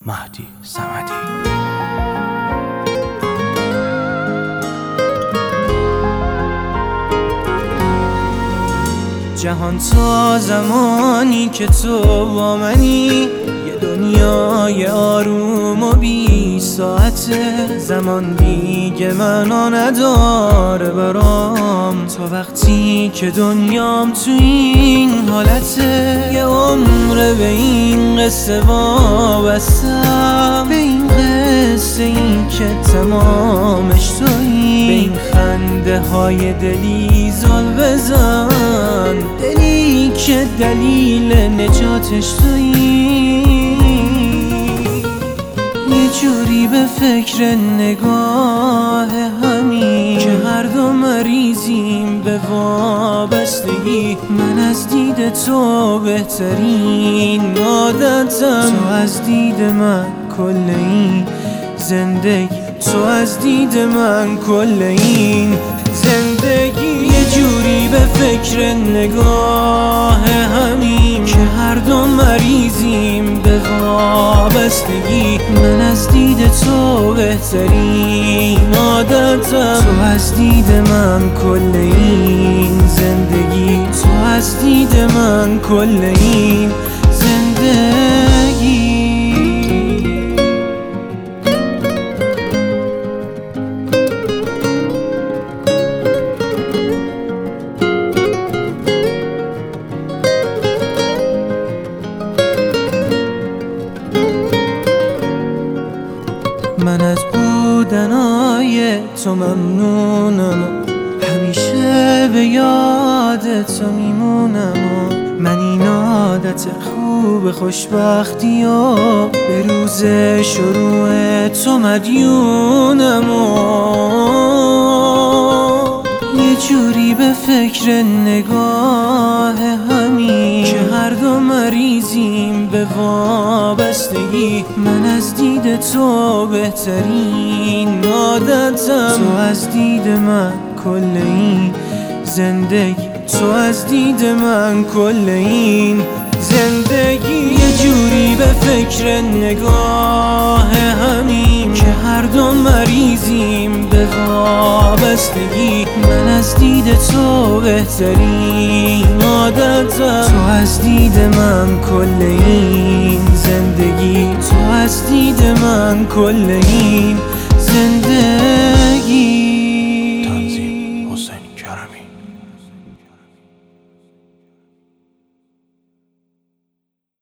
مهدی صمدی. جهان تا زمانی که تو با منی، یه دنیای آروم و بی ساعته. زمان دیگه معنا نداره برام، تا وقتی که دنیام تو این حالته. یه عمر به این قصه وابستم، به این قصه ای که تمامش تویی. به این خنده های دلی زل بزن، دلی که دلیل نجاتش تویی. یه جوری به فکر نگاه همین که هر دو مریضیم به وابستگی. من از دید تو بهترین عادتم، تو از دید من کل این زندگی. تو از دید من کل این زندگی. یه جوری به فکر نگاه همین که هر دو مریضیم به وابستگی. من از دید تو بهترین عادتم، تو از دید من کل این زندگی. تو از دید من کل این زندگی. من از بودنای تو ممنونم، همیشه به یاد تو میمونم. من این عادت خوب خوشبختی و به روز شروع تو مدیونم. یه جوری به فکر نگاه همین که هر دو مریضیم به وابستگی. من از دید تو بهترین عادتم، تو از دید من کل این زندگی. تو از دید من کل این زندگی. یه جوری به فکر نگاه همین که هر دو مریضیم به وابستگی. من از دید تو بهترین عادتم، تو از دید من کل این زندگی. تو از دید من کل این زندگی.